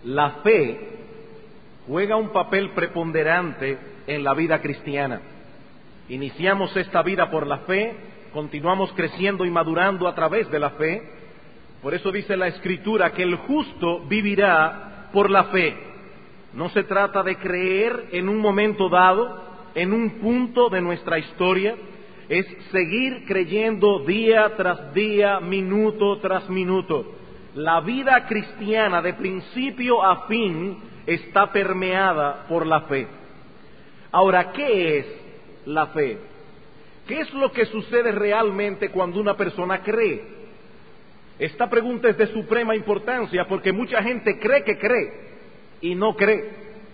La fe juega un papel preponderante en la vida cristiana. Iniciamos esta vida por la fe, continuamos creciendo y madurando a través de la fe. Por eso dice la Escritura que el justo vivirá por la fe. No se trata de creer en un momento dado, en un punto de nuestra historia, es seguir creyendo día tras día, minuto tras minuto. La vida cristiana de principio a fin está permeada por la fe. Ahora, ¿qué es la fe? ¿Qué es lo que sucede realmente cuando una persona cree? Esta pregunta es de suprema importancia porque mucha gente cree que cree y no cree.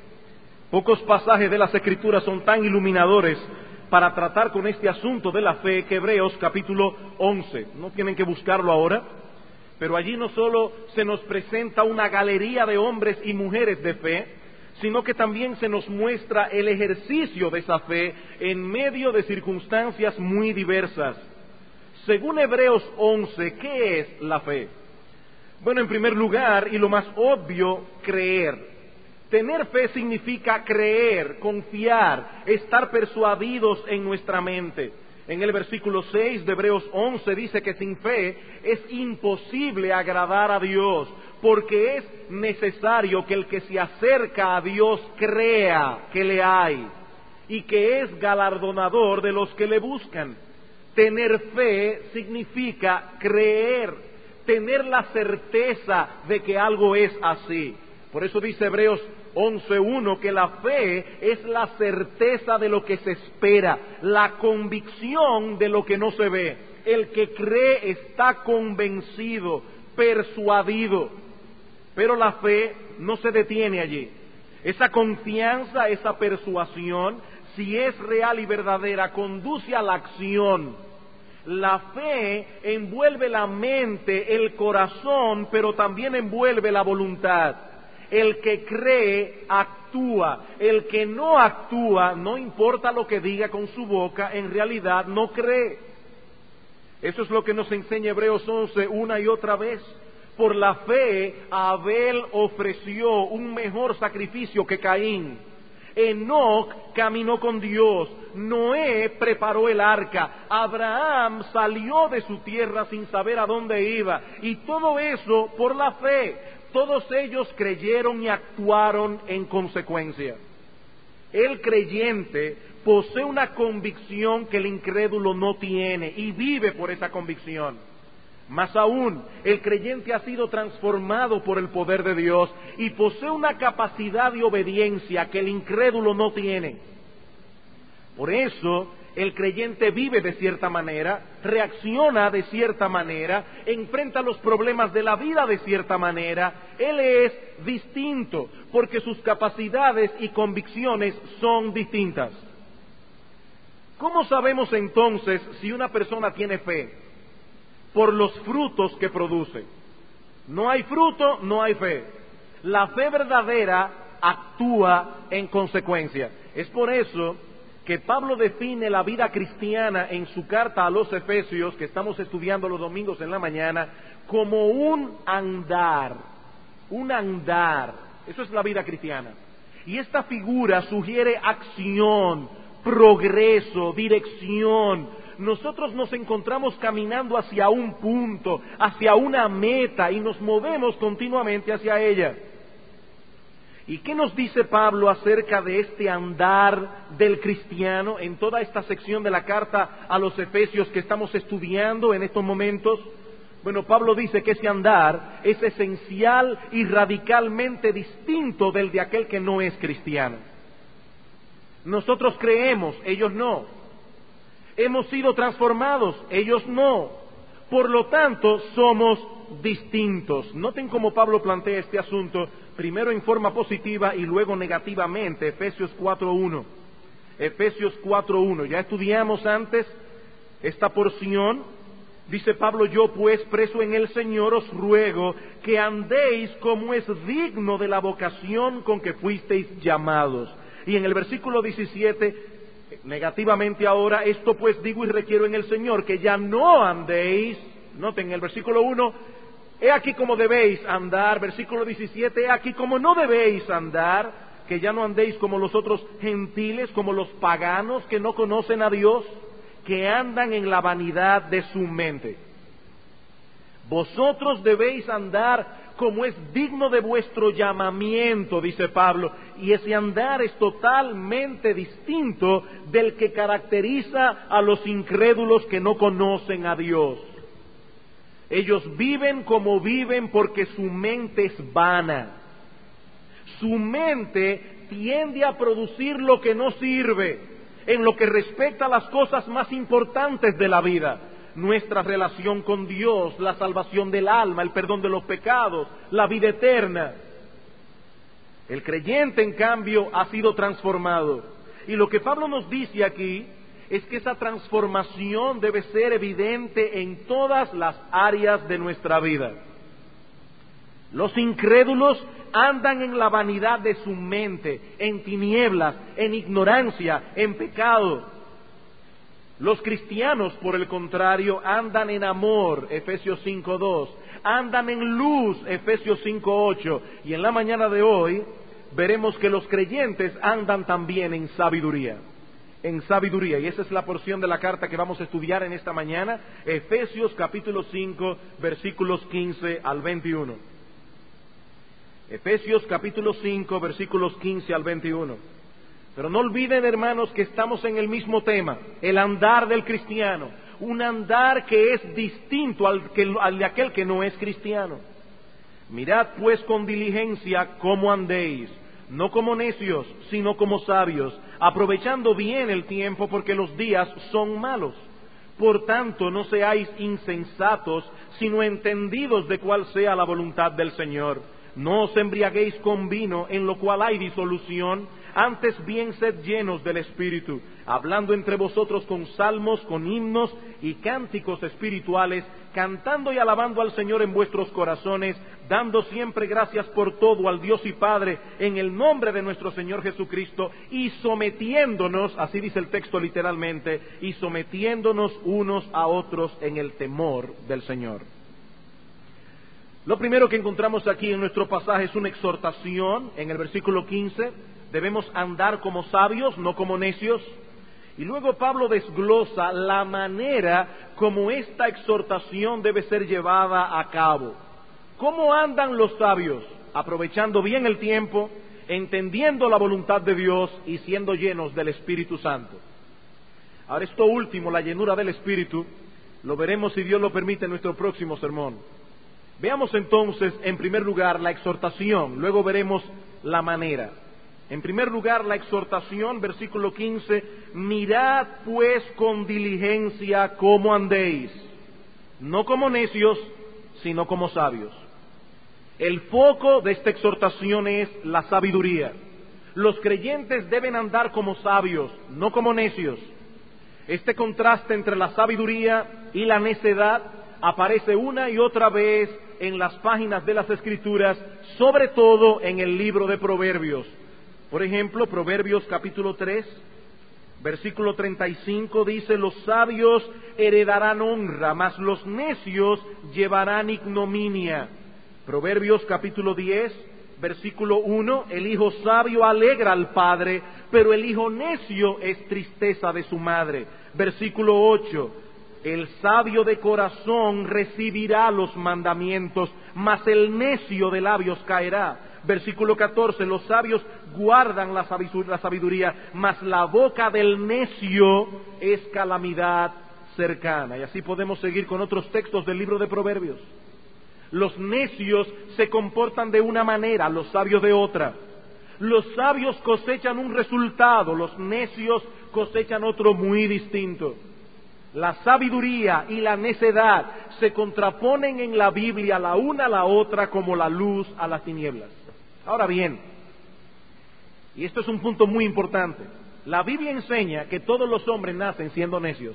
Pocos pasajes de las Escrituras son tan iluminadores para tratar con este asunto de la fe que Hebreos capítulo 11. No tienen que buscarlo ahora, pero allí no solo se nos presenta una galería de hombres y mujeres de fe, sino que también se nos muestra el ejercicio de esa fe en medio de circunstancias muy diversas. Según Hebreos 11, ¿qué es la fe? Bueno, en primer lugar, y lo más obvio, creer. Tener fe significa creer, confiar, estar persuadidos en nuestra mente. En el versículo 6 de Hebreos 11 dice que sin fe es imposible agradar a Dios, porque es necesario que el que se acerca a Dios crea que le hay y que es galardonador de los que le buscan. Tener fe significa creer, tener la certeza de que algo es así. Por eso dice Hebreos 11:1 que la fe es la certeza de lo que se espera, la convicción de lo que no se ve. El que cree está convencido, persuadido. Pero la fe no se detiene allí. Esa confianza, esa persuasión, si es real y verdadera, conduce a la acción. La fe envuelve la mente, el corazón, pero también envuelve la voluntad. El que cree, actúa. El que no actúa, no importa lo que diga con su boca, en realidad no cree. Eso es lo que nos enseña Hebreos 11 una y otra vez. Por la fe, Abel ofreció un mejor sacrificio que Caín. Enoc caminó con Dios. Noé preparó el arca. Abraham salió de su tierra sin saber a dónde iba. Y todo eso por la fe. Todos ellos creyeron y actuaron en consecuencia. El creyente posee una convicción que el incrédulo no tiene y vive por esa convicción. Más aún, el creyente ha sido transformado por el poder de Dios y posee una capacidad de obediencia que el incrédulo no tiene. Por eso, el creyente vive de cierta manera, reacciona de cierta manera, enfrenta los problemas de la vida de cierta manera. Él es distinto porque sus capacidades y convicciones son distintas. ¿Cómo sabemos entonces si una persona tiene fe? Por los frutos que produce. No hay fruto, no hay fe. La fe verdadera actúa en consecuencia. Es por eso que Pablo define la vida cristiana en su carta a los Efesios, que estamos estudiando los domingos en la mañana, como un andar. Un andar. Eso es la vida cristiana. Y esta figura sugiere acción, progreso, dirección. Nosotros nos encontramos caminando hacia un punto, hacia una meta, y nos movemos continuamente hacia ella. ¿Y qué nos dice Pablo acerca de este andar del cristiano en toda esta sección de la carta a los Efesios que estamos estudiando en estos momentos? Bueno, Pablo dice que ese andar es esencial y radicalmente distinto del de aquel que no es cristiano. Nosotros creemos, ellos no. Hemos sido transformados, ellos no. Por lo tanto, somos distintos. Noten cómo Pablo plantea este asunto, primero en forma positiva y luego negativamente. Efesios 4:1. Efesios 4:1. Ya estudiamos antes esta porción. Dice Pablo: yo pues, preso en el Señor, os ruego que andéis como es digno de la vocación con que fuisteis llamados. Y en el versículo 17, negativamente ahora: esto pues digo y requiero en el Señor, que ya no andéis, noten en el versículo 1, He aquí como debéis andar, versículo 17, he aquí como no debéis andar, que ya no andéis como los otros gentiles, como los paganos que no conocen a Dios, que andan en la vanidad de su mente. Vosotros debéis andar como es digno de vuestro llamamiento, dice Pablo, y ese andar es totalmente distinto del que caracteriza a los incrédulos que no conocen a Dios. Ellos viven como viven porque su mente es vana. Su mente tiende a producir lo que no sirve en lo que respecta a las cosas más importantes de la vida. Nuestra relación con Dios, la salvación del alma, el perdón de los pecados, la vida eterna. El creyente, en cambio, ha sido transformado. Y lo que Pablo nos dice aquí es que esa transformación debe ser evidente en todas las áreas de nuestra vida. Los incrédulos andan en la vanidad de su mente, en tinieblas, en ignorancia, en pecado. Los cristianos, por el contrario, andan en amor, Efesios 5:2, andan en luz, Efesios 5:8, y en la mañana de hoy veremos que los creyentes andan también en sabiduría, y esa es la porción de la carta que vamos a estudiar en esta mañana, Efesios capítulo 5, versículos 15 al 21. Efesios capítulo 5, versículos 15 al 21. Pero no olviden, hermanos, que estamos en el mismo tema, el andar del cristiano, un andar que es distinto al de aquel que no es cristiano. Mirad pues con diligencia cómo andéis, no como necios, sino como sabios, aprovechando bien el tiempo porque los días son malos. Por tanto, no seáis insensatos, sino entendidos de cuál sea la voluntad del Señor. No os embriaguéis con vino, en lo cual hay disolución, antes bien sed llenos del Espíritu, hablando entre vosotros con salmos, con himnos y cánticos espirituales, cantando y alabando al Señor en vuestros corazones, dando siempre gracias por todo al Dios y Padre, en el nombre de nuestro Señor Jesucristo, y sometiéndonos, así dice el texto literalmente, y sometiéndonos unos a otros en el temor del Señor. Lo primero que encontramos aquí en nuestro pasaje es una exhortación, en el versículo 15, debemos andar como sabios, no como necios. Y luego Pablo desglosa la manera como esta exhortación debe ser llevada a cabo. ¿Cómo andan los sabios? Aprovechando bien el tiempo, entendiendo la voluntad de Dios y siendo llenos del Espíritu Santo. Ahora, esto último, la llenura del Espíritu, lo veremos, si Dios lo permite, en nuestro próximo sermón. Veamos entonces, en primer lugar, la exhortación, luego veremos la manera. En primer lugar, la exhortación, versículo 15, mirad pues con diligencia cómo andéis, no como necios, sino como sabios. El foco de esta exhortación es la sabiduría. Los creyentes deben andar como sabios, no como necios. Este contraste entre la sabiduría y la necedad aparece una y otra vez en las páginas de las Escrituras, sobre todo en el libro de Proverbios. Por ejemplo, Proverbios capítulo 3, versículo 35 dice: los sabios heredarán honra, mas los necios llevarán ignominia. Proverbios capítulo 10, versículo 1, el hijo sabio alegra al padre, pero el hijo necio es tristeza de su madre. Versículo 8, el sabio de corazón recibirá los mandamientos, mas el necio de labios caerá. Versículo 14, los sabios guardan la sabiduría, mas la boca del necio es calamidad cercana. Y así podemos seguir con otros textos del libro de Proverbios. Los necios se comportan de una manera, los sabios de otra. Los sabios cosechan un resultado, los necios cosechan otro muy distinto. La sabiduría y la necedad se contraponen en la Biblia la una a la otra como la luz a las tinieblas. Ahora bien, y esto es un punto muy importante, la Biblia enseña que todos los hombres nacen siendo necios.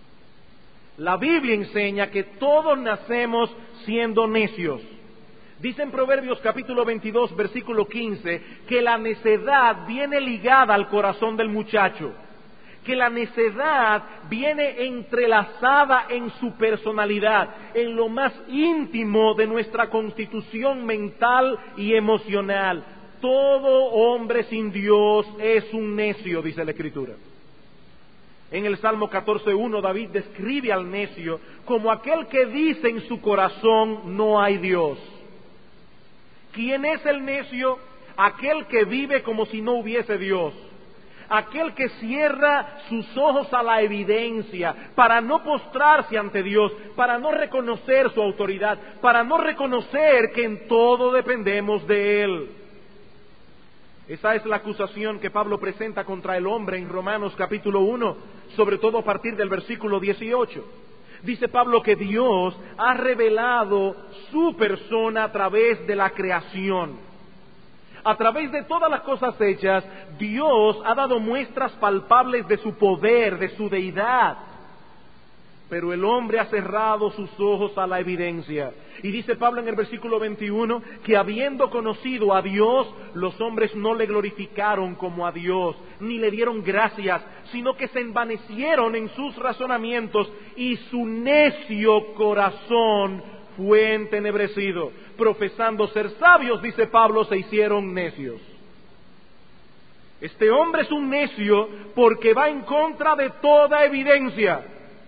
La Biblia enseña que todos nacemos siendo necios. Dice en Proverbios capítulo 22, versículo 15, que la necedad viene ligada al corazón del muchacho. que la necedad viene entrelazada en su personalidad, en lo más íntimo de nuestra constitución mental y emocional. Todo hombre sin Dios es un necio, dice la Escritura. En el Salmo 14:1 David describe al necio como aquel que dice en su corazón: no hay Dios. ¿Quién es el necio? Aquel que vive como si no hubiese Dios. Aquel que cierra sus ojos a la evidencia para no postrarse ante Dios, para no reconocer su autoridad, para no reconocer que en todo dependemos de Él. Esa es la acusación que Pablo presenta contra el hombre en Romanos capítulo 1, sobre todo a partir del versículo 18. Dice Pablo que Dios ha revelado su persona a través de la creación. A través de todas las cosas hechas, Dios ha dado muestras palpables de su poder, de su deidad. Pero el hombre ha cerrado sus ojos a la evidencia. Y dice Pablo en el versículo 21 que habiendo conocido a Dios, los hombres no le glorificaron como a Dios, ni le dieron gracias, sino que se envanecieron en sus razonamientos y su necio corazón fue entenebrecido. Profesando ser sabios, dice Pablo, se hicieron necios. Este hombre es un necio porque va en contra de toda evidencia.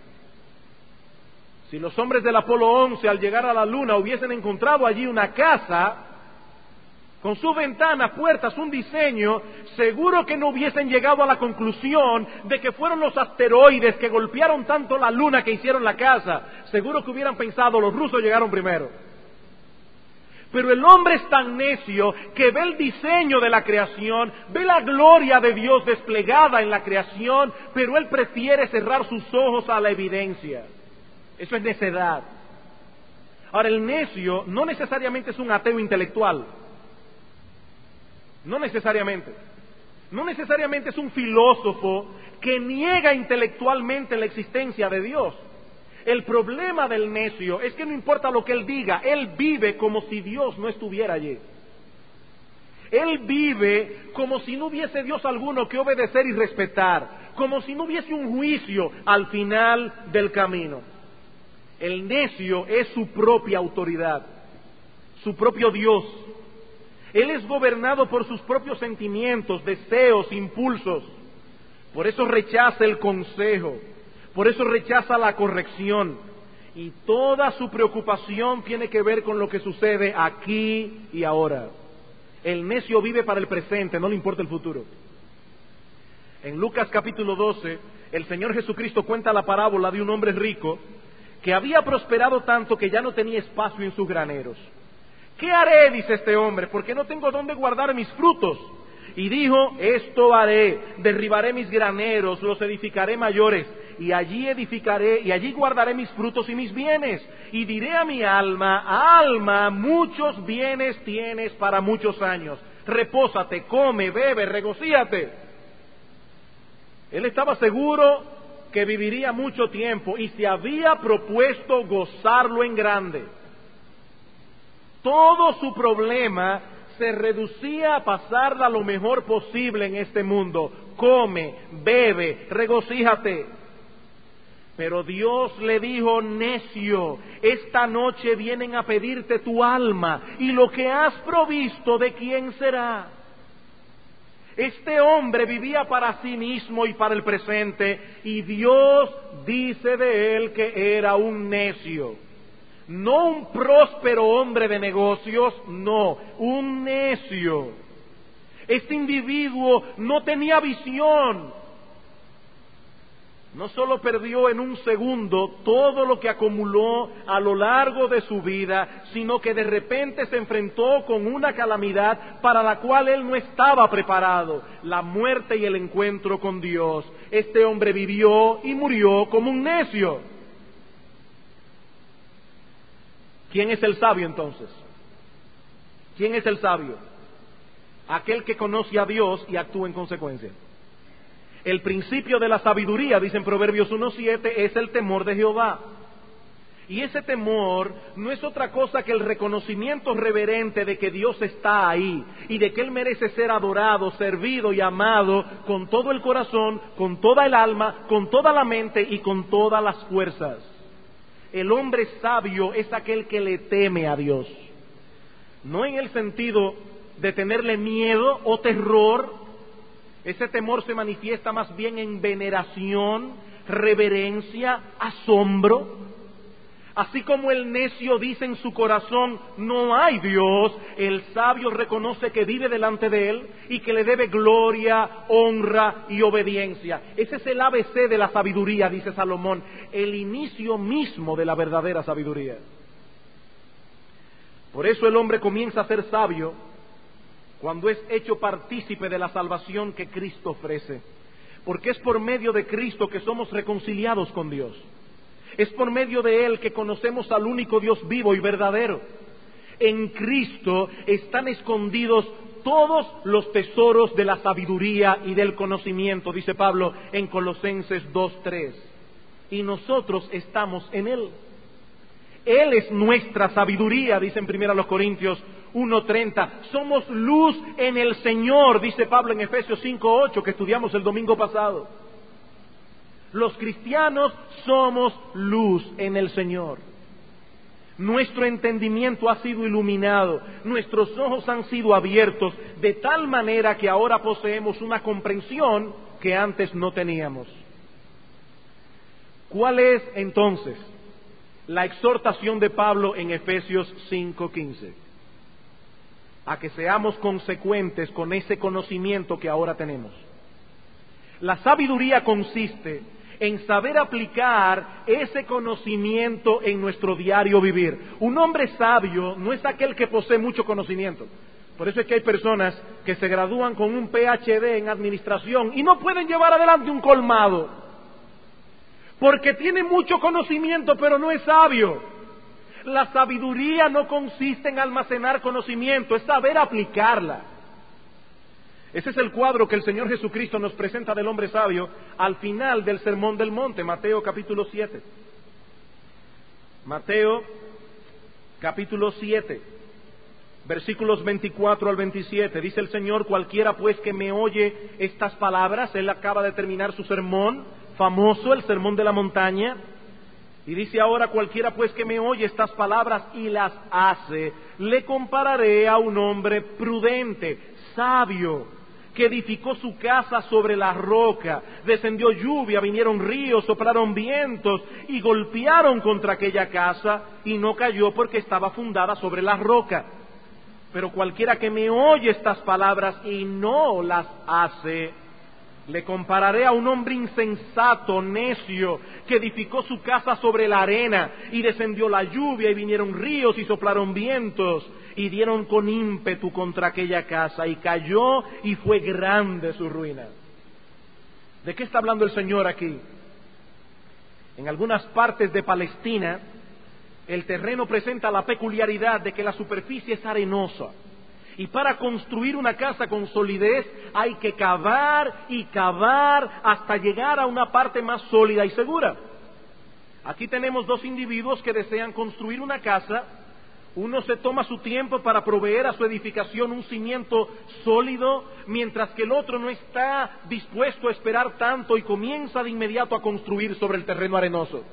Si los hombres del Apolo 11 al llegar a la Luna hubiesen encontrado allí una casa, con sus ventanas, puertas, un diseño, seguro que no hubiesen llegado a la conclusión de que fueron los asteroides que golpearon tanto la Luna que hicieron la casa. Seguro que hubieran pensado, los rusos llegaron primero. Pero el hombre es tan necio que ve el diseño de la creación, ve la gloria de Dios desplegada en la creación, pero él prefiere cerrar sus ojos a la evidencia. Eso es necedad. Ahora, el necio no necesariamente es un ateo intelectual. No necesariamente. No necesariamente es un filósofo que niega intelectualmente la existencia de Dios. El problema del necio es que no importa lo que él diga, él vive como si Dios no estuviera allí. Él vive como si no hubiese Dios alguno que obedecer y respetar, como si no hubiese un juicio al final del camino. El necio es su propia autoridad, su propio Dios. Él es gobernado por sus propios sentimientos, deseos, impulsos. Por eso rechaza el consejo. Por eso rechaza la corrección. Y toda su preocupación tiene que ver con lo que sucede aquí y ahora. El necio vive para el presente, no le importa el futuro. En Lucas capítulo 12, el Señor Jesucristo cuenta la parábola de un hombre rico que había prosperado tanto que ya no tenía espacio en sus graneros. ¿Qué haré?, dice este hombre, porque no tengo dónde guardar mis frutos. Y dijo: esto haré, derribaré mis graneros, los edificaré mayores, y allí edificaré, y allí guardaré mis frutos y mis bienes. Y diré a mi alma: alma, muchos bienes tienes para muchos años. Repósate, come, bebe, regocíate. Él estaba seguro que viviría mucho tiempo y se había propuesto gozarlo en grande. Todo su problema se reducía a pasarla lo mejor posible en este mundo. Come, bebe, regocíjate. Pero Dios le dijo: necio, esta noche vienen a pedirte tu alma, y lo que has provisto, ¿de quién será? Este hombre vivía para sí mismo y para el presente, y Dios dice de él que era un necio. No un próspero hombre de negocios, no, un necio. Este individuo no tenía visión. No solo perdió en un segundo todo lo que acumuló a lo largo de su vida, sino que de repente se enfrentó con una calamidad para la cual él no estaba preparado: la muerte y el encuentro con Dios. Este hombre vivió y murió como un necio. ¿Quién es el sabio entonces? ¿Quién es el sabio? Aquel que conoce a Dios y actúa en consecuencia. El principio de la sabiduría, dice en Proverbios 1:7, es el temor de Jehová. Y ese temor no es otra cosa que el reconocimiento reverente de que Dios está ahí y de que Él merece ser adorado, servido y amado con todo el corazón, con toda el alma, con toda la mente y con todas las fuerzas. El hombre sabio es aquel que le teme a Dios, no en el sentido de tenerle miedo o terror. Ese temor se manifiesta más bien en veneración, reverencia, asombro. Así como el necio dice en su corazón, no hay Dios, el sabio reconoce que vive delante de Él y que le debe gloria, honra y obediencia. Ese es el ABC de la sabiduría, dice Salomón, el inicio mismo de la verdadera sabiduría. Por eso el hombre comienza a ser sabio cuando es hecho partícipe de la salvación que Cristo ofrece. Porque es por medio de Cristo que somos reconciliados con Dios. Es por medio de Él que conocemos al único Dios vivo y verdadero. En Cristo están escondidos todos los tesoros de la sabiduría y del conocimiento, dice Pablo en Colosenses 2:3. Y nosotros estamos en Él. Él es nuestra sabiduría, dice en 1 Corintios 1:30. Somos luz en el Señor, dice Pablo en Efesios 5:8, que estudiamos el domingo pasado. Los cristianos somos luz en el Señor. Nuestro entendimiento ha sido iluminado, nuestros ojos han sido abiertos, de tal manera que ahora poseemos una comprensión que antes no teníamos. ¿Cuál es entonces la exhortación de Pablo en Efesios 5:15? A que seamos consecuentes con ese conocimiento que ahora tenemos. La sabiduría consiste en saber aplicar ese conocimiento en nuestro diario vivir. Un hombre sabio no es aquel que posee mucho conocimiento. Por eso es que hay personas que se gradúan con un PhD en administración y no pueden llevar adelante un colmado. Porque tiene mucho conocimiento, pero no es sabio. La sabiduría no consiste en almacenar conocimiento, es saber aplicarla. Ese es el cuadro que el Señor Jesucristo nos presenta del hombre sabio al final del Sermón del Monte, Mateo capítulo 7. Mateo capítulo 7, versículos 24 al 27. Dice el Señor, cualquiera pues que me oye estas palabras, Él acaba de terminar su sermón famoso, el Sermón de la Montaña, y dice ahora, cualquiera pues que me oye estas palabras y las hace, le compararé a un hombre prudente, sabio, que edificó su casa sobre la roca. Descendió lluvia, vinieron ríos, soplaron vientos y golpearon contra aquella casa y no cayó porque estaba fundada sobre la roca. Pero cualquiera que me oye estas palabras y no las hace, le compararé a un hombre insensato, necio, que edificó su casa sobre la arena y descendió la lluvia y vinieron ríos y soplaron vientos y dieron con ímpetu contra aquella casa y cayó y fue grande su ruina. ¿De qué está hablando el Señor aquí? En algunas partes de Palestina el terreno presenta la peculiaridad de que la superficie es arenosa. Y para construir una casa con solidez hay que cavar y cavar hasta llegar a una parte más sólida y segura. Aquí tenemos dos individuos que desean construir una casa. Uno se toma su tiempo para proveer a su edificación un cimiento sólido, mientras que el otro no está dispuesto a esperar tanto y comienza de inmediato a construir sobre el terreno arenoso.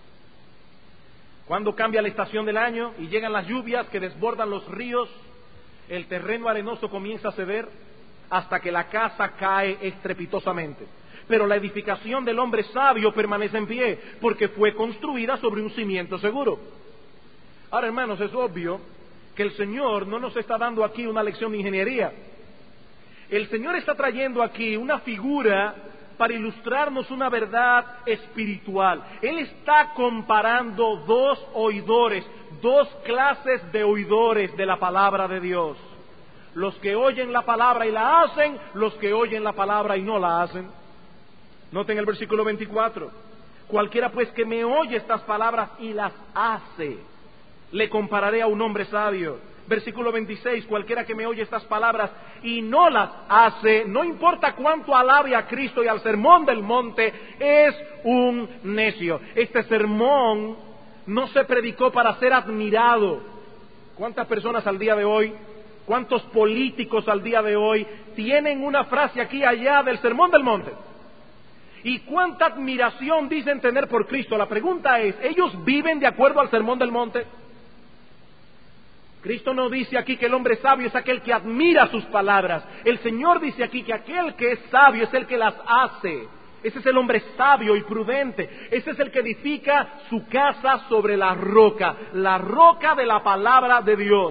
Cuando cambia la estación del año y llegan las lluvias que desbordan los ríos, el terreno arenoso comienza a ceder hasta que la casa cae estrepitosamente. Pero la edificación del hombre sabio permanece en pie, porque fue construida sobre un cimiento seguro. Ahora, hermanos, es obvio que el Señor no nos está dando aquí una lección de ingeniería. El Señor está trayendo aquí una figura para ilustrarnos una verdad espiritual. Él está comparando dos oidores, dos clases de oidores de la palabra de Dios. Los que oyen la palabra y la hacen, los que oyen la palabra y no la hacen. Noten el versículo 24. Cualquiera pues que me oye estas palabras y las hace, le compararé a un hombre sabio. Versículo 26, cualquiera que me oye estas palabras y no las hace, no importa cuánto alabe a Cristo y al sermón del monte, es un necio. Este sermón no se predicó para ser admirado. ¿Cuántas personas al día de hoy, cuántos políticos al día de hoy tienen una frase aquí y allá del Sermón del Monte? ¿Y cuánta admiración dicen tener por Cristo? La pregunta es, ¿ellos viven de acuerdo al Sermón del Monte? Cristo no dice aquí que el hombre sabio es aquel que admira sus palabras. El Señor dice aquí que aquel que es sabio es el que las hace. Ese es el hombre sabio y prudente. Ese es el que edifica su casa sobre la roca de la palabra de Dios.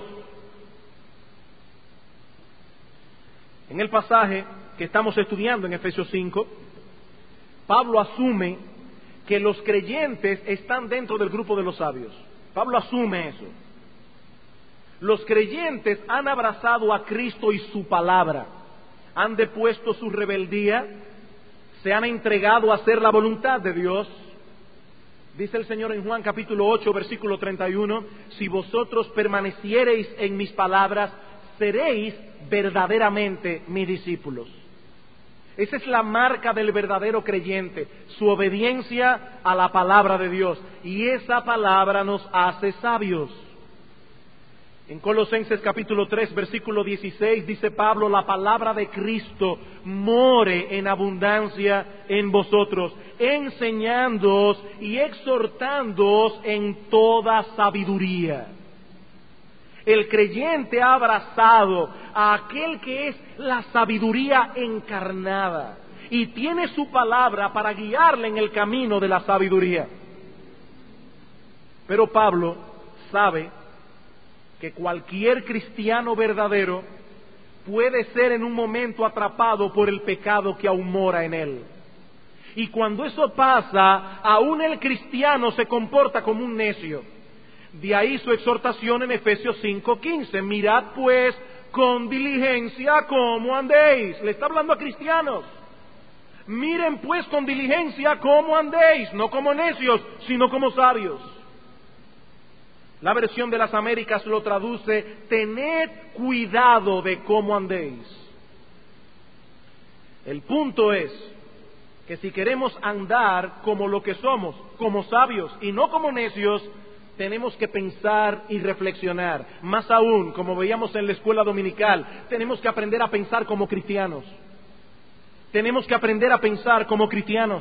En el pasaje que estamos estudiando en Efesios 5, Pablo asume que los creyentes están dentro del grupo de los sabios. Pablo asume eso. Los creyentes han abrazado a Cristo y su palabra, han depuesto su rebeldía, se han entregado a hacer la voluntad de Dios. Dice el Señor en Juan capítulo 8, versículo 31, si vosotros permaneciereis en mis palabras, seréis verdaderamente mis discípulos. Esa es la marca del verdadero creyente, su obediencia a la palabra de Dios. Y esa palabra nos hace sabios. En Colosenses capítulo 3, versículo 16, dice Pablo, la palabra de Cristo more en abundancia en vosotros, enseñándoos y exhortándoos en toda sabiduría. El creyente ha abrazado a aquel que es la sabiduría encarnada y tiene su palabra para guiarle en el camino de la sabiduría. Pero Pablo sabe que cualquier cristiano verdadero puede ser en un momento atrapado por el pecado que aún mora en él. Y cuando eso pasa, aún el cristiano se comporta como un necio. De ahí su exhortación en Efesios 5:15. Mirad pues con diligencia cómo andéis. Le está hablando a cristianos. Miren pues con diligencia cómo andéis, no como necios, sino como sabios. La versión de las Américas lo traduce, tened cuidado de cómo andéis. El punto es que si queremos andar como lo que somos, como sabios y no como necios, tenemos que pensar y reflexionar. Más aún, como veíamos en la escuela dominical, tenemos que aprender a pensar como cristianos. Tenemos que aprender a pensar como cristianos.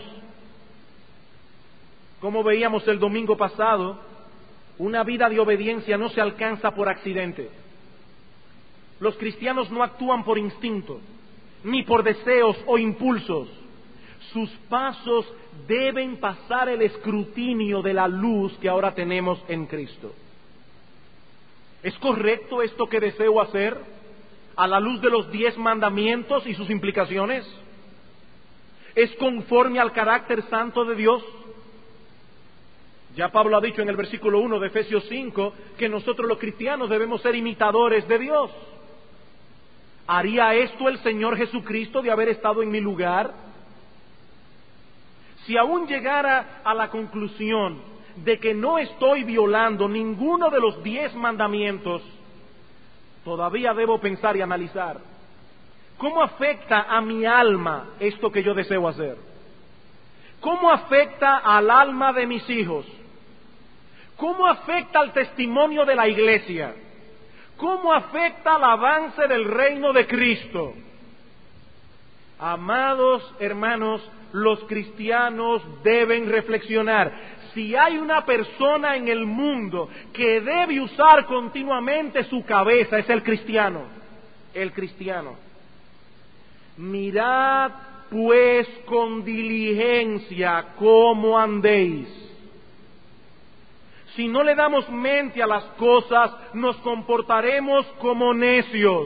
Como veíamos el domingo pasado, una vida de obediencia no se alcanza por accidente. Los cristianos no actúan por instinto, ni por deseos o impulsos. Sus pasos deben pasar el escrutinio de la luz que ahora tenemos en Cristo. ¿Es correcto esto que deseo hacer a la luz de los 10 mandamientos y sus implicaciones? ¿Es conforme al carácter santo de Dios? Ya Pablo ha dicho en el versículo 1 de Efesios 5 que nosotros los cristianos debemos ser imitadores de Dios. ¿Haría esto el Señor Jesucristo de haber estado en mi lugar? Si aún llegara a la conclusión de que no estoy violando ninguno de los 10 mandamientos, todavía debo pensar y analizar, ¿cómo afecta a mi alma esto que yo deseo hacer? ¿Cómo afecta al alma de mis hijos? ¿Cómo afecta al testimonio de la iglesia? ¿Cómo afecta al avance del reino de Cristo? Amados hermanos, los cristianos deben reflexionar. Si hay una persona en el mundo que debe usar continuamente su cabeza, es el cristiano. El cristiano. Mirad pues con diligencia cómo andéis. Si no le damos mente a las cosas, nos comportaremos como necios.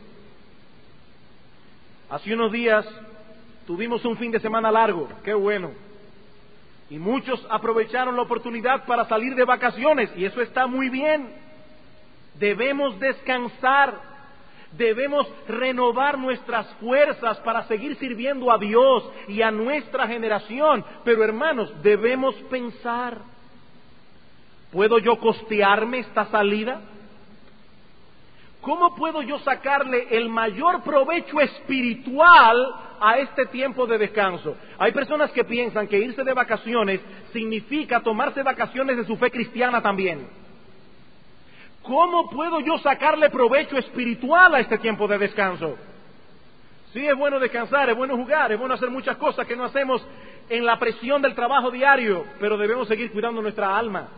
Hace unos días tuvimos un fin de semana largo, qué bueno. Y muchos aprovecharon la oportunidad para salir de vacaciones, y eso está muy bien. Debemos descansar, debemos renovar nuestras fuerzas para seguir sirviendo a Dios y a nuestra generación. Pero hermanos, debemos pensar, ¿puedo yo costearme esta salida? ¿cómo puedo yo sacarle el mayor provecho espiritual a este tiempo de descanso? Hay personas que piensan que irse de vacaciones significa tomarse vacaciones de su fe cristiana también. ¿Cómo puedo yo sacarle provecho espiritual a este tiempo de descanso? Sí, es bueno descansar, es bueno jugar, es bueno hacer muchas cosas que no hacemos en la presión del trabajo diario, pero debemos seguir cuidando nuestra alma.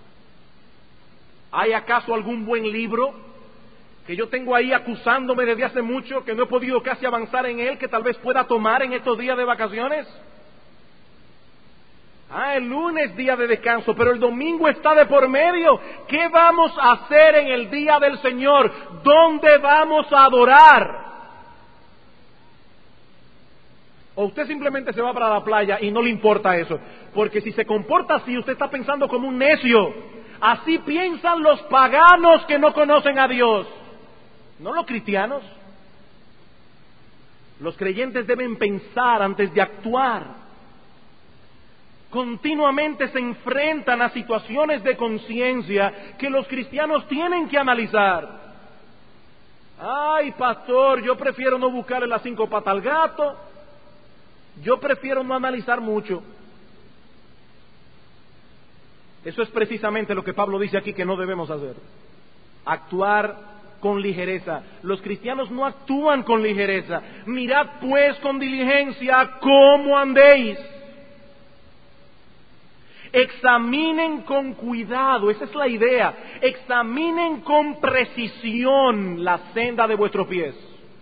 ¿Hay acaso algún buen libro que yo tengo ahí acusándome desde hace mucho, que no he podido casi avanzar en él, que tal vez pueda tomar en estos días de vacaciones? El lunes día de descanso, pero el domingo está de por medio. ¿Qué vamos a hacer en el día del Señor? ¿Dónde vamos a adorar? O usted simplemente se va para la playa y no le importa eso, porque si se comporta así, usted está pensando como un necio. Así piensan los paganos que no conocen a Dios, no los cristianos. Los creyentes deben pensar antes de actuar. Continuamente se enfrentan a situaciones de conciencia que los cristianos tienen que analizar. Ay, pastor, yo prefiero no buscarle las 5 patas al gato. Yo prefiero no analizar mucho. Eso es precisamente lo que Pablo dice aquí que no debemos hacer. Actuar con ligereza. Los cristianos no actúan con ligereza. Mirad pues con diligencia cómo andéis. Examinen con cuidado, esa es la idea. Examinen con precisión la senda de vuestros pies.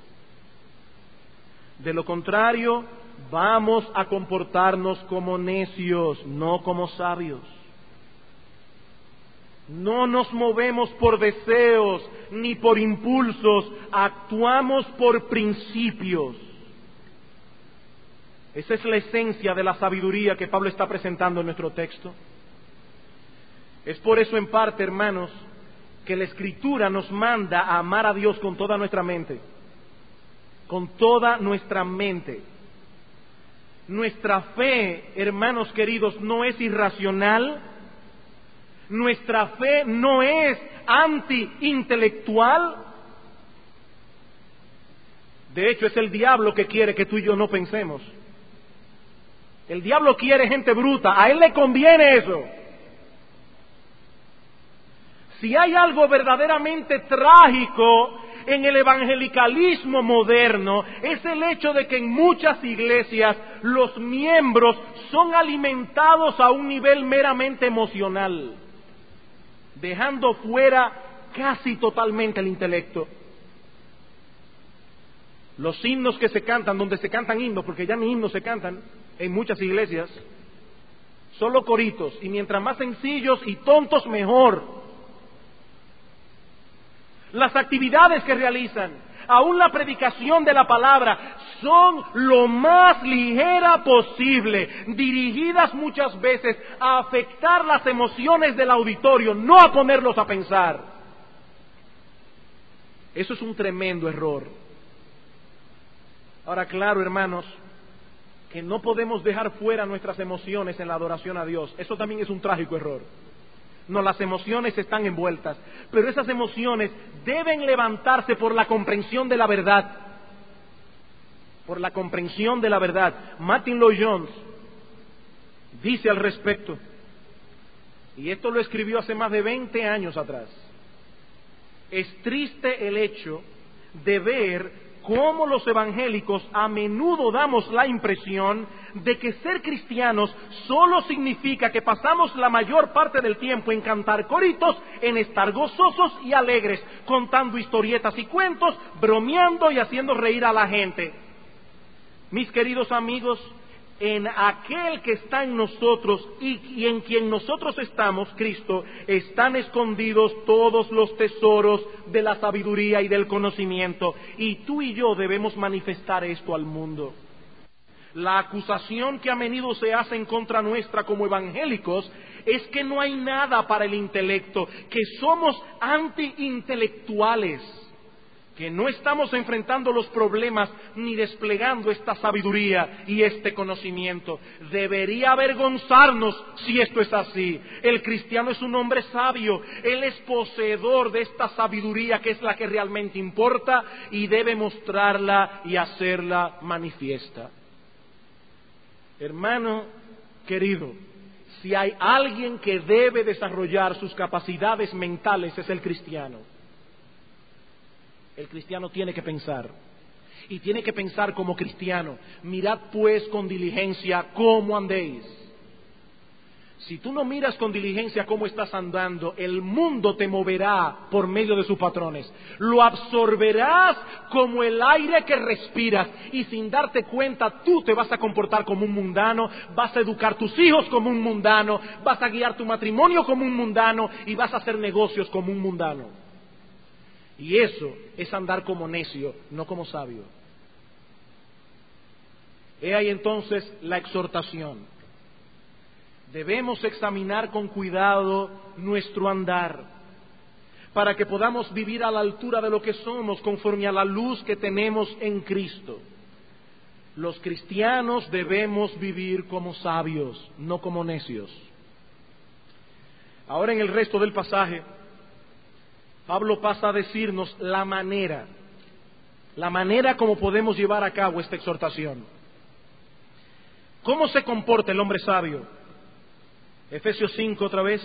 De lo contrario, vamos a comportarnos como necios, no como sabios. No nos movemos por deseos ni por impulsos, actuamos por principios. Esa es la esencia de la sabiduría que Pablo está presentando en nuestro texto. Es por eso, en parte, hermanos, que la Escritura nos manda a amar a Dios con toda nuestra mente. Con toda nuestra mente. Nuestra fe, hermanos queridos, no es irracional. Nuestra fe no es anti-intelectual. De hecho, es el diablo que quiere que tú y yo no pensemos. El diablo quiere gente bruta, a él le conviene eso. Si hay algo verdaderamente trágico en el evangelicalismo moderno, es el hecho de que en muchas iglesias los miembros son alimentados a un nivel meramente emocional, dejando fuera casi totalmente el intelecto. Los himnos que se cantan, donde se cantan himnos, porque ya ni himnos se cantan en muchas iglesias, solo coritos, y mientras más sencillos y tontos mejor. Las actividades que realizan, aún la predicación de la palabra, son lo más ligera posible, dirigidas muchas veces a afectar las emociones del auditorio, no a ponerlos a pensar. Eso es un tremendo error. Ahora, claro, hermanos, que no podemos dejar fuera nuestras emociones en la adoración a Dios. Eso también es un trágico error. No, las emociones están envueltas, pero esas emociones deben levantarse por la comprensión de la verdad. Por la comprensión de la verdad. Martin Lloyd-Jones dice al respecto, y esto lo escribió hace más de 20 años atrás: es triste el hecho de ver cómo los evangélicos a menudo damos la impresión de que ser cristianos solo significa que pasamos la mayor parte del tiempo en cantar coritos, en estar gozosos y alegres, contando historietas y cuentos, bromeando y haciendo reír a la gente. Mis queridos amigos, en aquel que está en nosotros y en quien nosotros estamos, Cristo, están escondidos todos los tesoros de la sabiduría y del conocimiento, y tú y yo debemos manifestar esto al mundo. La acusación que a menudo se hace en contra nuestra como evangélicos es que no hay nada para el intelecto, que somos anti-intelectuales, que no estamos enfrentando los problemas ni desplegando esta sabiduría y este conocimiento. Debería avergonzarnos si esto es así. El cristiano es un hombre sabio, él es poseedor de esta sabiduría que es la que realmente importa y debe mostrarla y hacerla manifiesta. Hermano querido, si hay alguien que debe desarrollar sus capacidades mentales es el cristiano. El cristiano tiene que pensar, y tiene que pensar como cristiano. Mirad pues con diligencia cómo andéis. Si tú no miras con diligencia cómo estás andando, el mundo te moverá por medio de sus patrones. Lo absorberás como el aire que respiras, y sin darte cuenta tú te vas a comportar como un mundano, vas a educar tus hijos como un mundano, vas a guiar tu matrimonio como un mundano y vas a hacer negocios como un mundano. Y eso es andar como necio, no como sabio. He ahí entonces la exhortación. Debemos examinar con cuidado nuestro andar, para que podamos vivir a la altura de lo que somos, conforme a la luz que tenemos en Cristo. Los cristianos debemos vivir como sabios, no como necios. Ahora en el resto del pasaje, Pablo pasa a decirnos la manera como podemos llevar a cabo esta exhortación. ¿Cómo se comporta el hombre sabio? Efesios 5 otra vez.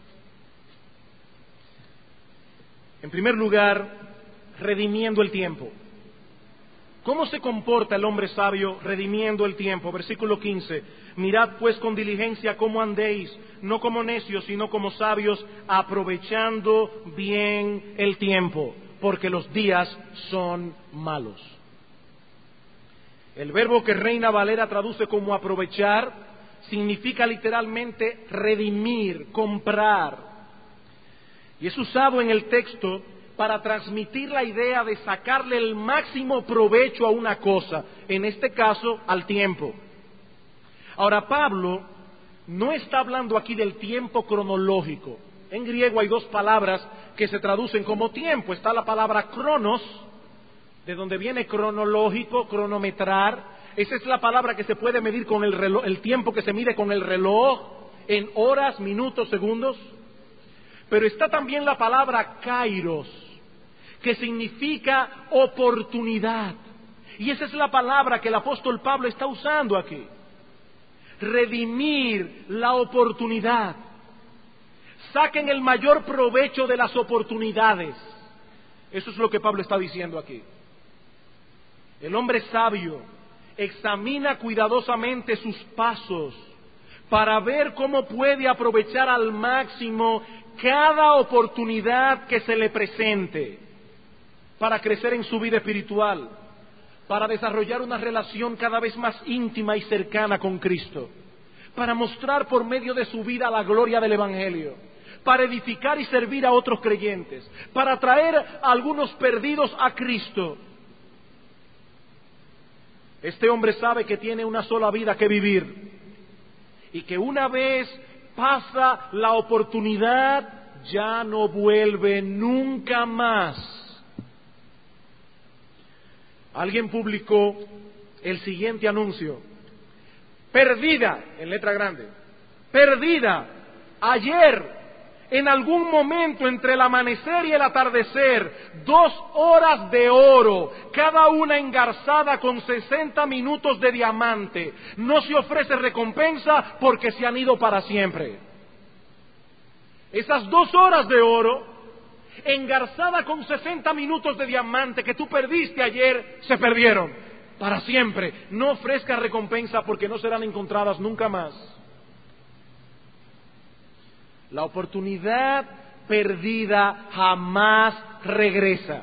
En primer lugar, redimiendo el tiempo. ¿Cómo se comporta el hombre sabio redimiendo el tiempo? Versículo 15. Mirad pues con diligencia cómo andéis, no como necios, sino como sabios, aprovechando bien el tiempo, porque los días son malos. El verbo que Reina Valera traduce como aprovechar significa literalmente redimir, comprar. Y es usado en el texto para transmitir la idea de sacarle el máximo provecho a una cosa, en este caso al tiempo. Ahora, Pablo no está hablando aquí del tiempo cronológico. En griego hay dos palabras que se traducen como tiempo. Está la palabra cronos, de donde viene cronológico, cronometrar. Esa es la palabra que se puede medir con el reloj, el tiempo que se mide con el reloj, en horas, minutos, segundos. Pero está también la palabra kairos, que significa oportunidad. Y esa es la palabra que el apóstol Pablo está usando aquí. Redimir la oportunidad. Saquen el mayor provecho de las oportunidades. Eso es lo que Pablo está diciendo aquí. El hombre sabio examina cuidadosamente sus pasos para ver cómo puede aprovechar al máximo cada oportunidad que se le presente para crecer en su vida espiritual, para desarrollar una relación cada vez más íntima y cercana con Cristo, para mostrar por medio de su vida la gloria del Evangelio, para edificar y servir a otros creyentes, para traer a algunos perdidos a Cristo. Este hombre sabe que tiene una sola vida que vivir y que una vez pasa la oportunidad ya no vuelve nunca más. Alguien publicó el siguiente anuncio: perdida, en letra grande, perdida, ayer, en algún momento entre el amanecer y el atardecer, 2 horas de oro, cada una engarzada con 60 minutos de diamante. No se ofrece recompensa porque se han ido para siempre. Esas 2 horas de oro, engarzada con 60 minutos de diamante que tú perdiste ayer, se perdieron para siempre. No ofrezcas recompensa porque no serán encontradas nunca más. La oportunidad perdida jamás regresa.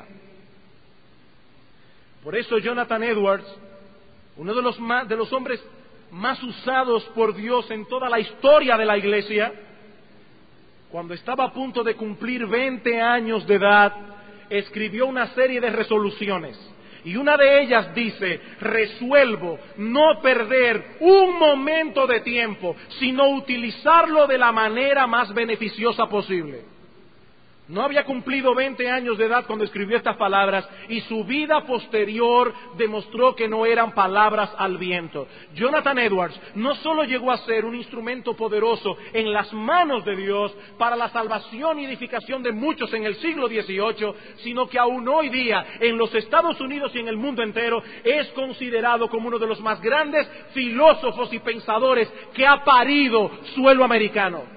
Por eso Jonathan Edwards, uno de los hombres más usados por Dios en toda la historia de la iglesia, cuando estaba a punto de cumplir 20 años de edad, escribió una serie de resoluciones. Y una de ellas dice: resuelvo no perder un momento de tiempo, sino utilizarlo de la manera más beneficiosa posible. No había cumplido 20 años de edad cuando escribió estas palabras, y su vida posterior demostró que no eran palabras al viento. Jonathan Edwards no solo llegó a ser un instrumento poderoso en las manos de Dios para la salvación y edificación de muchos en el siglo XVIII, sino que aún hoy día en los Estados Unidos y en el mundo entero es considerado como uno de los más grandes filósofos y pensadores que ha parido suelo americano.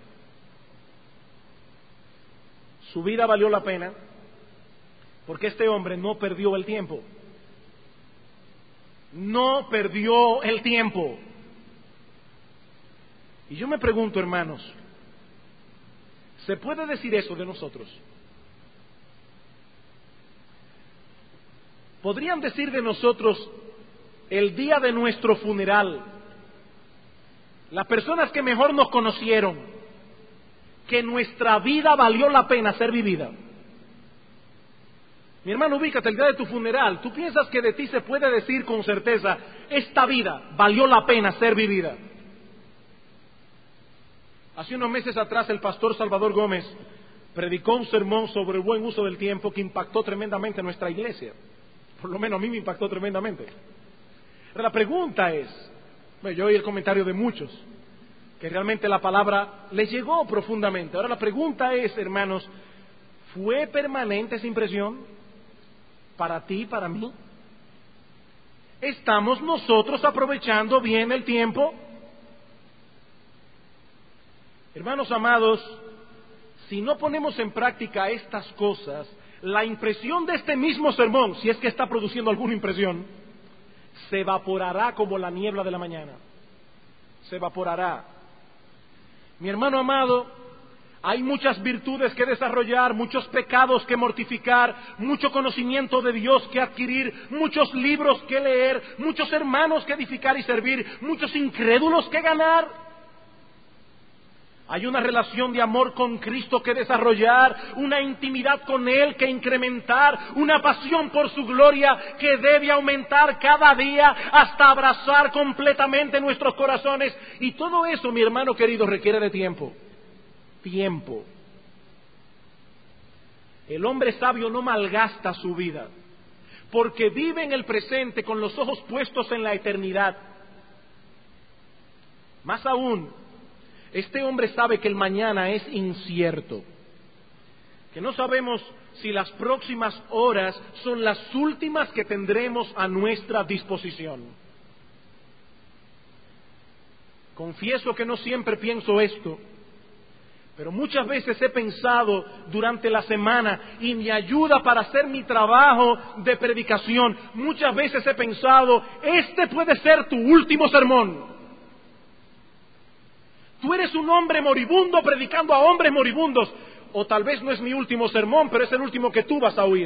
Su vida valió la pena porque este hombre no perdió el tiempo. No perdió el tiempo. Y yo me pregunto, hermanos, ¿se puede decir eso de nosotros? ¿Podrían decir de nosotros el día de nuestro funeral, las personas que mejor nos conocieron, que nuestra vida valió la pena ser vivida? Mi hermano, ubícate, el día de tu funeral, ¿tú piensas que de ti se puede decir con certeza, esta vida valió la pena ser vivida? Hace unos meses atrás el pastor Salvador Gómez predicó un sermón sobre el buen uso del tiempo que impactó tremendamente a nuestra iglesia. Por lo menos a mí me impactó tremendamente. Pero la pregunta es, yo oí el comentario de muchos, que realmente la palabra les llegó profundamente. Ahora la pregunta es, hermanos, ¿fue permanente esa impresión para ti y para mí? ¿Estamos nosotros aprovechando bien el tiempo? Hermanos amados, si no ponemos en práctica estas cosas, la impresión de este mismo sermón, si es que está produciendo alguna impresión, se evaporará como la niebla de la mañana. Se evaporará. Mi hermano amado, hay muchas virtudes que desarrollar, muchos pecados que mortificar, mucho conocimiento de Dios que adquirir, muchos libros que leer, muchos hermanos que edificar y servir, muchos incrédulos que ganar. Hay una relación de amor con Cristo que desarrollar, una intimidad con Él que incrementar, una pasión por su gloria que debe aumentar cada día hasta abrazar completamente nuestros corazones. Y todo eso, mi hermano querido, requiere de tiempo. Tiempo. El hombre sabio no malgasta su vida, porque vive en el presente con los ojos puestos en la eternidad. Más aún, este hombre sabe que el mañana es incierto, que no sabemos si las próximas horas son las últimas que tendremos a nuestra disposición. Confieso que no siempre pienso esto, pero muchas veces he pensado durante la semana y me ayuda para hacer mi trabajo de predicación. Muchas veces he pensado, este puede ser tu último sermón. Tú eres un hombre moribundo predicando a hombres moribundos. O tal vez no es mi último sermón, pero es el último que tú vas a oír.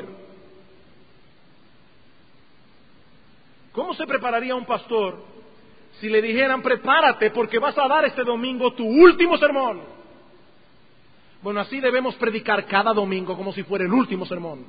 ¿Cómo se prepararía un pastor si le dijeran, prepárate porque vas a dar este domingo tu último sermón? Bueno, así debemos predicar cada domingo como si fuera el último sermón.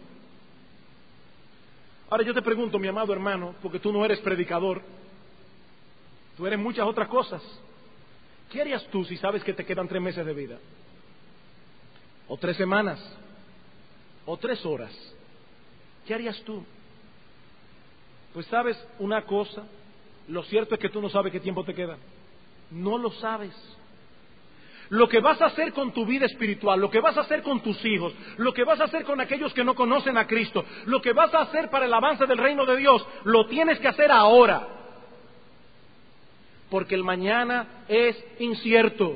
Ahora yo te pregunto, mi amado hermano, porque tú no eres predicador, tú eres muchas otras cosas. ¿Qué harías tú si sabes que te quedan 3 meses de vida? ¿O 3 semanas? ¿O 3 horas? ¿Qué harías tú? Pues sabes una cosa, lo cierto es que tú no sabes qué tiempo te queda. No lo sabes. Lo que vas a hacer con tu vida espiritual, lo que vas a hacer con tus hijos, lo que vas a hacer con aquellos que no conocen a Cristo, lo que vas a hacer para el avance del reino de Dios, lo tienes que hacer ahora. Porque el mañana es incierto.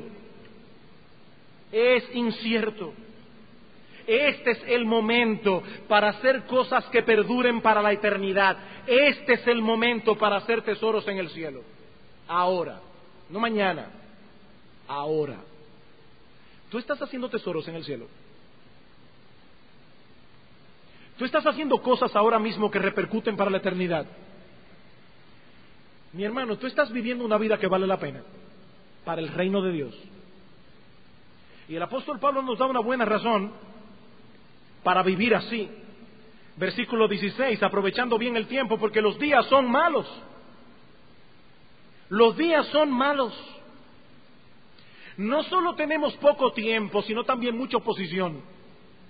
Es incierto. Este es el momento para hacer cosas que perduren para la eternidad. Este es el momento para hacer tesoros en el cielo. Ahora, no mañana. Ahora. ¿Tú estás haciendo tesoros en el cielo? ¿Tú estás haciendo cosas ahora mismo que repercuten para la eternidad? Mi hermano, tú estás viviendo una vida que vale la pena para el reino de Dios. Y el apóstol Pablo nos da una buena razón para vivir así. Versículo 16, aprovechando bien el tiempo, porque los días son malos. Los días son malos. No solo tenemos poco tiempo, sino también mucha oposición.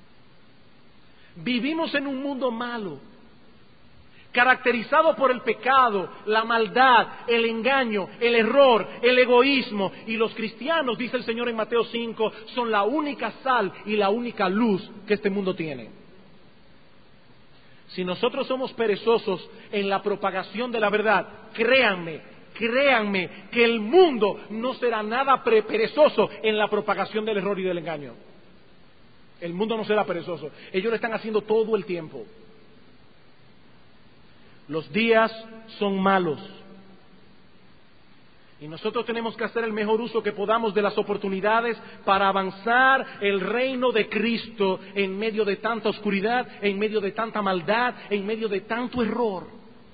Vivimos en un mundo malo, caracterizado por el pecado, la maldad, el engaño, el error, el egoísmo. Y los cristianos, dice el Señor en Mateo 5, son la única sal y la única luz que este mundo tiene. Si nosotros somos perezosos en la propagación de la verdad, créanme que el mundo no será nada perezoso en la propagación del error y del engaño. El mundo no será perezoso. Ellos lo están haciendo todo el tiempo. Los días son malos. Y nosotros tenemos que hacer el mejor uso que podamos de las oportunidades para avanzar el reino de Cristo en medio de tanta oscuridad, en medio de tanta maldad, en medio de tanto error.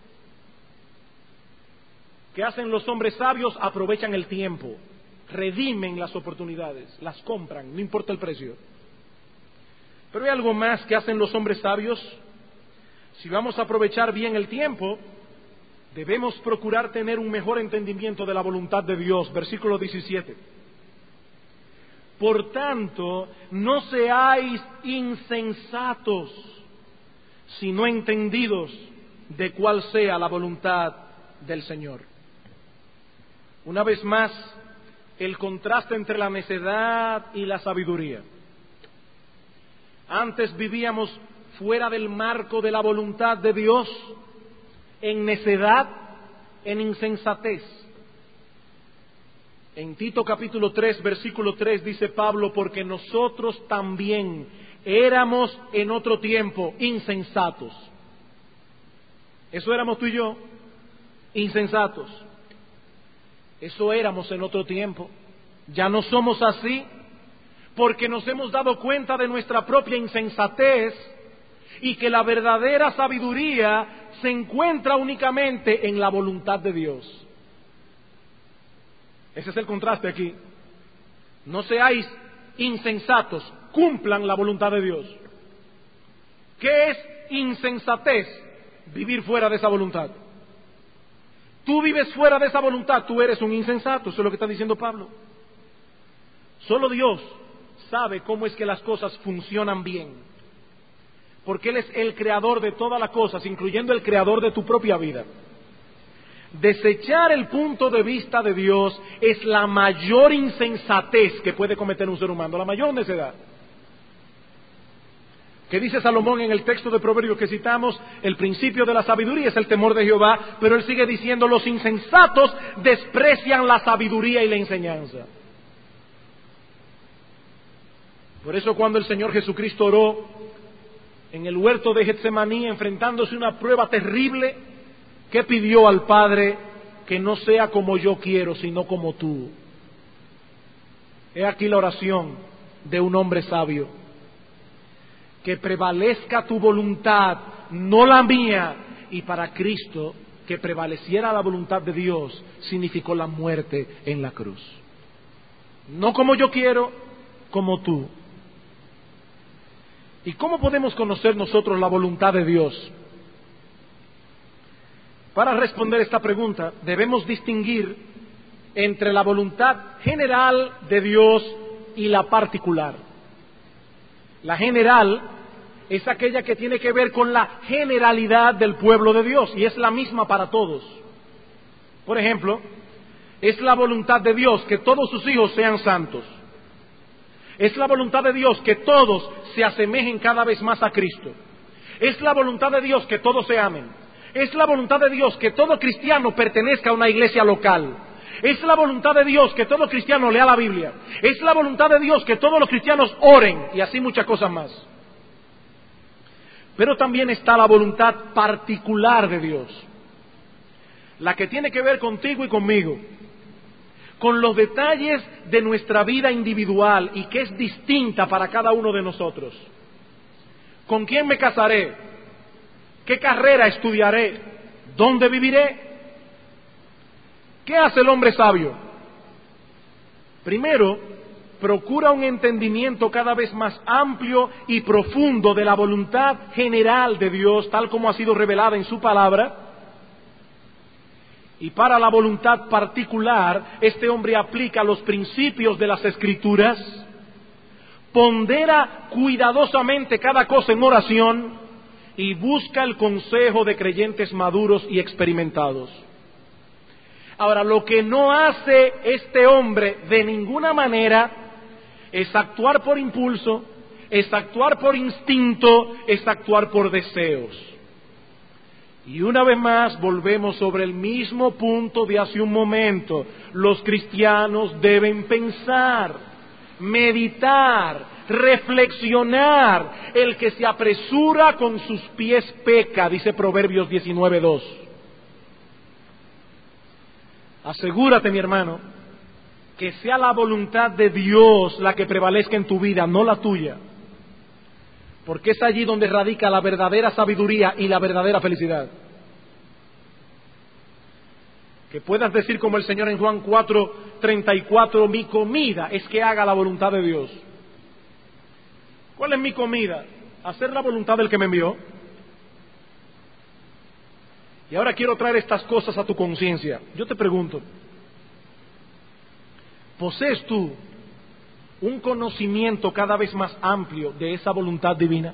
¿Qué hacen los hombres sabios? Aprovechan el tiempo, redimen las oportunidades, las compran, no importa el precio. Pero hay algo más que hacen los hombres sabios. Si vamos a aprovechar bien el tiempo, debemos procurar tener un mejor entendimiento de la voluntad de Dios. Versículo 17. Por tanto, no seáis insensatos, sino entendidos de cuál sea la voluntad del Señor. Una vez más, el contraste entre la necedad y la sabiduría. Antes vivíamos fuera del marco de la voluntad de Dios, en necedad, en insensatez. En Tito capítulo 3, versículo 3 dice Pablo, porque nosotros también éramos en otro tiempo insensatos. Eso éramos tú y yo, insensatos. Eso éramos en otro tiempo. Ya no somos así, porque nos hemos dado cuenta de nuestra propia insensatez y que la verdadera sabiduría se encuentra únicamente en la voluntad de Dios. Ese es el contraste aquí. No seáis insensatos, cumplan la voluntad de Dios. ¿Qué es insensatez? Vivir fuera de esa voluntad. Tú vives fuera de esa voluntad, tú eres un insensato, eso es lo que está diciendo Pablo. Solo Dios sabe cómo es que las cosas funcionan bien, porque Él es el creador de todas las cosas, incluyendo el creador de tu propia vida. Desechar el punto de vista de Dios es la mayor insensatez que puede cometer un ser humano, la mayor necedad. ¿Qué dice Salomón en el texto de Proverbios que citamos? El principio de la sabiduría es el temor de Jehová, pero él sigue diciendo, los insensatos desprecian la sabiduría y la enseñanza. Por eso cuando el Señor Jesucristo oró en el huerto de Getsemaní, enfrentándose a una prueba terrible, ¿qué pidió al Padre? Que no sea como yo quiero, sino como tú. He aquí la oración de un hombre sabio. Que prevalezca tu voluntad, no la mía. Y para Cristo, que prevaleciera la voluntad de Dios, significó la muerte en la cruz. No como yo quiero, como tú. ¿Y cómo podemos conocer nosotros la voluntad de Dios? Para responder esta pregunta, debemos distinguir entre la voluntad general de Dios y la particular. La general es aquella que tiene que ver con la generalidad del pueblo de Dios y es la misma para todos. Por ejemplo, es la voluntad de Dios que todos sus hijos sean santos. Es la voluntad de Dios que todos se asemejen cada vez más a Cristo. Es la voluntad de Dios que todos se amen. Es la voluntad de Dios que todo cristiano pertenezca a una iglesia local. Es la voluntad de Dios que todo cristiano lea la Biblia. Es la voluntad de Dios que todos los cristianos oren y así muchas cosas más. Pero también está la voluntad particular de Dios, la que tiene que ver contigo y conmigo, con los detalles de nuestra vida individual y que es distinta para cada uno de nosotros. ¿Con quién me casaré? ¿Qué carrera estudiaré? ¿Dónde viviré? ¿Qué hace el hombre sabio? Primero, procura un entendimiento cada vez más amplio y profundo de la voluntad general de Dios, tal como ha sido revelada en su palabra. Y para la voluntad particular, este hombre aplica los principios de las Escrituras, pondera cuidadosamente cada cosa en oración y busca el consejo de creyentes maduros y experimentados. Ahora, lo que no hace este hombre de ninguna manera es actuar por impulso, es actuar por instinto, es actuar por deseos. Y una vez más volvemos sobre el mismo punto de hace un momento. Los cristianos deben pensar, meditar, reflexionar. El que se apresura con sus pies peca, dice Proverbios 19:2. Asegúrate, mi hermano, que sea la voluntad de Dios la que prevalezca en tu vida, no la tuya. Porque es allí donde radica la verdadera sabiduría y la verdadera felicidad. Que puedas decir como el Señor en Juan 4:34, mi comida es que haga la voluntad de Dios. ¿Cuál es mi comida? Hacer la voluntad del que me envió. Y ahora quiero traer estas cosas a tu conciencia. Yo te pregunto, ¿posees tú un conocimiento cada vez más amplio de esa voluntad divina?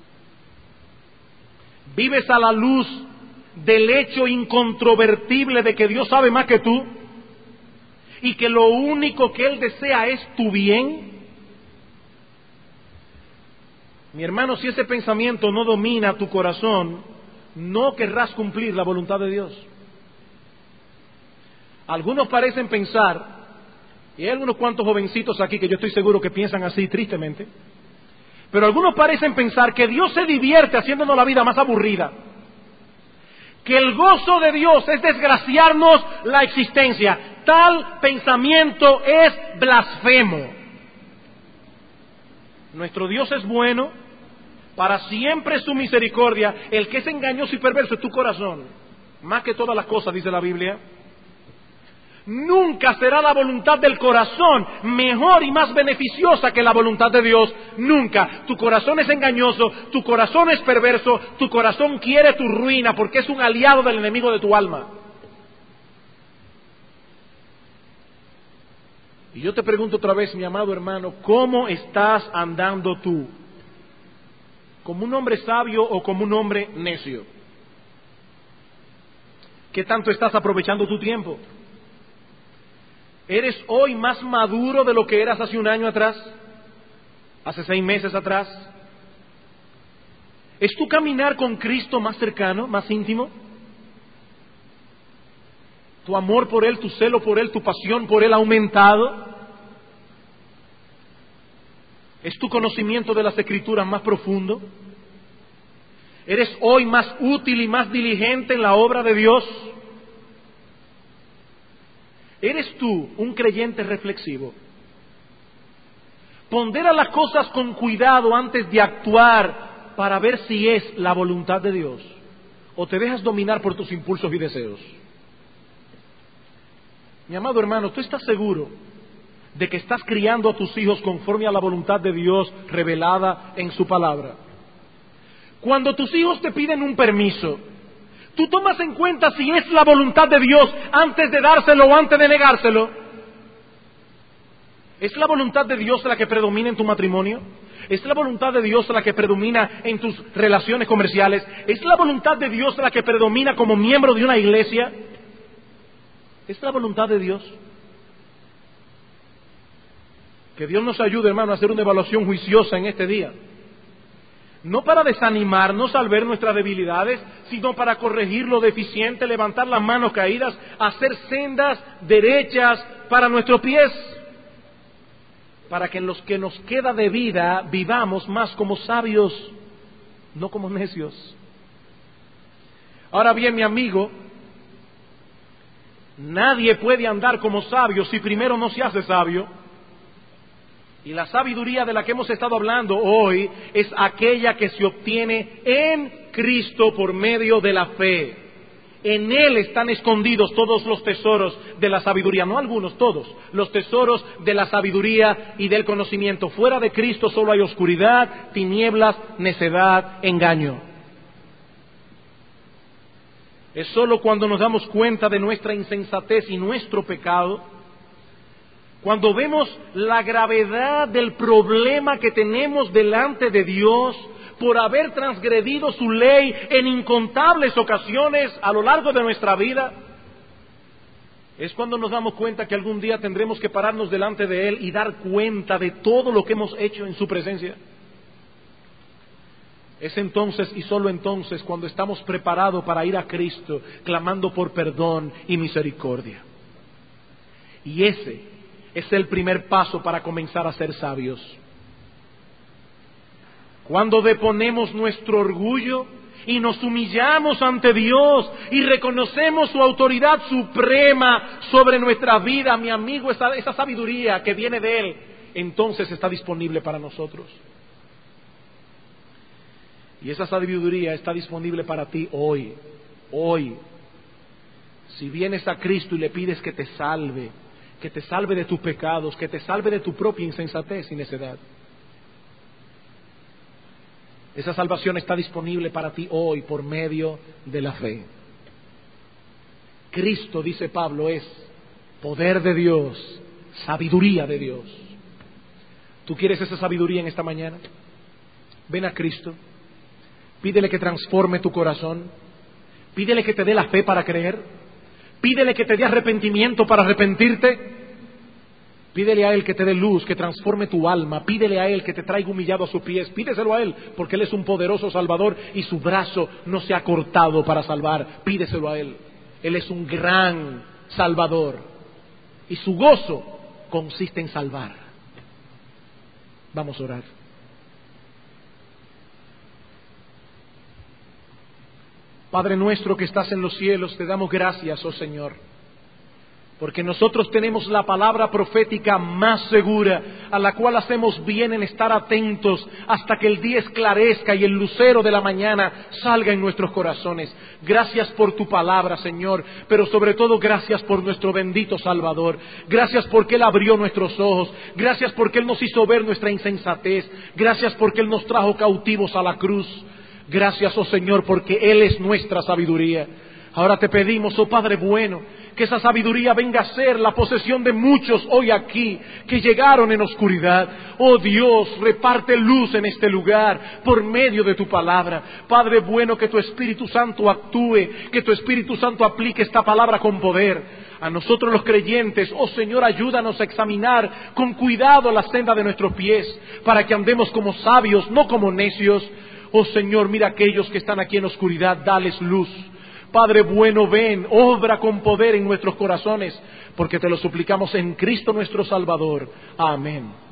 ¿Vives a la luz del hecho incontrovertible de que Dios sabe más que tú y que lo único que Él desea es tu bien? Mi hermano, si ese pensamiento no domina tu corazón, no querrás cumplir la voluntad de Dios. Algunos parecen pensar, y hay algunos cuantos jovencitos aquí que yo estoy seguro que piensan así tristemente, pero algunos parecen pensar que Dios se divierte haciéndonos la vida más aburrida, que el gozo de Dios es desgraciarnos la existencia. Tal pensamiento es blasfemo. Nuestro Dios es bueno, para siempre es su misericordia. El que es engañoso y perverso es tu corazón, más que todas las cosas, dice la Biblia. Nunca será la voluntad del corazón mejor y más beneficiosa que la voluntad de Dios. Nunca. Tu corazón es engañoso, tu corazón es perverso, tu corazón quiere tu ruina porque es un aliado del enemigo de tu alma. Y yo te pregunto otra vez, mi amado hermano, ¿cómo estás andando tú? ¿Como un hombre sabio o como un hombre necio? ¿Qué tanto estás aprovechando tu tiempo? ¿Eres hoy más maduro de lo que eras hace un año atrás? ¿Hace 6 meses atrás? ¿Es tu caminar con Cristo más cercano, más íntimo? ¿Tu amor por Él, tu celo por Él, tu pasión por Él ha aumentado? ¿Es tu conocimiento de las Escrituras más profundo? ¿Eres hoy más útil y más diligente en la obra de Dios? ¿Eres tú un creyente reflexivo? Pondera las cosas con cuidado antes de actuar para ver si es la voluntad de Dios, o te dejas dominar por tus impulsos y deseos. Mi amado hermano, ¿tú estás seguro de que estás criando a tus hijos conforme a la voluntad de Dios revelada en su palabra? Cuando tus hijos te piden un permiso, ¿tú tomas en cuenta si es la voluntad de Dios antes de dárselo o antes de negárselo? ¿Es la voluntad de Dios la que predomina en tu matrimonio? ¿Es la voluntad de Dios la que predomina en tus relaciones comerciales? ¿Es la voluntad de Dios la que predomina como miembro de una iglesia? ¿Es la voluntad de Dios? Que Dios nos ayude, hermano, a hacer una evaluación juiciosa en este día. No para desanimarnos al ver nuestras debilidades, sino para corregir lo deficiente, levantar las manos caídas, hacer sendas derechas para nuestros pies, para que en los que nos queda de vida vivamos más como sabios, no como necios. Ahora bien, mi amigo, nadie puede andar como sabio si primero no se hace sabio. Y la sabiduría de la que hemos estado hablando hoy es aquella que se obtiene en Cristo por medio de la fe. En Él están escondidos todos los tesoros de la sabiduría, no algunos, todos, los tesoros de la sabiduría y del conocimiento. Fuera de Cristo solo hay oscuridad, tinieblas, necedad, engaño. Es solo cuando nos damos cuenta de nuestra insensatez y nuestro pecado cuando vemos la gravedad del problema que tenemos delante de Dios por haber transgredido su ley en incontables ocasiones a lo largo de nuestra vida, es cuando nos damos cuenta que algún día tendremos que pararnos delante de Él y dar cuenta de todo lo que hemos hecho en su presencia. Es entonces y solo entonces cuando estamos preparados para ir a Cristo clamando por perdón y misericordia. Y ese es el primer paso para comenzar a ser sabios. Cuando deponemos nuestro orgullo y nos humillamos ante Dios y reconocemos su autoridad suprema sobre nuestra vida, mi amigo, esa sabiduría que viene de Él, entonces está disponible para nosotros. Y esa sabiduría está disponible para ti hoy. Hoy. Si vienes a Cristo y le pides que te salve de tus pecados, que te salve de tu propia insensatez y necedad. Esa salvación está disponible para ti hoy por medio de la fe. Cristo, dice Pablo, es poder de Dios, sabiduría de Dios. ¿Tú quieres esa sabiduría en esta mañana? Ven a Cristo. Pídele que transforme tu corazón. Pídele que te dé la fe para creer. Pídele que te dé arrepentimiento para arrepentirte. Pídele a Él que te dé luz, que transforme tu alma. Pídele a Él que te traiga humillado a sus pies. Pídeselo a Él, porque Él es un poderoso Salvador y su brazo no se ha cortado para salvar. Pídeselo a Él. Él es un gran Salvador y su gozo consiste en salvar. Vamos a orar. Padre nuestro que estás en los cielos, te damos gracias, oh Señor, porque nosotros tenemos la palabra profética más segura, a la cual hacemos bien en estar atentos hasta que el día esclarezca y el lucero de la mañana salga en nuestros corazones. Gracias por tu palabra, Señor, pero sobre todo gracias por nuestro bendito Salvador. Gracias porque Él abrió nuestros ojos. Gracias porque Él nos hizo ver nuestra insensatez. Gracias porque Él nos trajo cautivos a la cruz. Gracias, oh Señor, porque Él es nuestra sabiduría. Ahora te pedimos, oh Padre bueno, que esa sabiduría venga a ser la posesión de muchos hoy aquí que llegaron en oscuridad. Oh Dios, reparte luz en este lugar por medio de tu palabra. Padre bueno, que tu Espíritu Santo actúe, que tu Espíritu Santo aplique esta palabra con poder. A nosotros los creyentes, oh Señor, ayúdanos a examinar con cuidado la senda de nuestros pies, para que andemos como sabios, no como necios. Oh Señor, mira a aquellos que están aquí en oscuridad, dales luz. Padre bueno, ven, obra con poder en nuestros corazones, porque te lo suplicamos en Cristo nuestro Salvador. Amén.